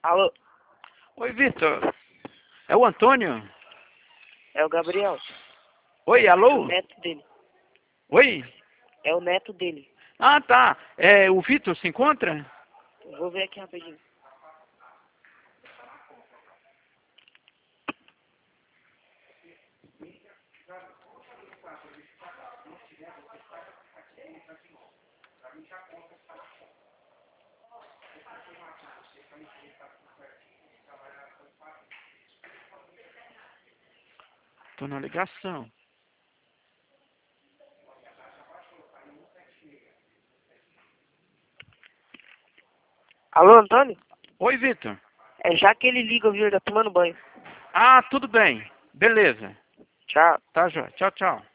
Alô, Oi, Vitor. É o Antônio? é o Gabriel. Oi, É o alô? neto dele. Oi? É o neto dele. Ah, tá. É, o Vitor se encontra? Vou ver aqui rapidinho. Tô na ligação. Alô, Antônio? Oi, Vitor. É já que ele liga, viu? Ele tá tomando banho. Ah, tudo bem. Beleza. Tchau. Tá, joia. Tchau, tchau.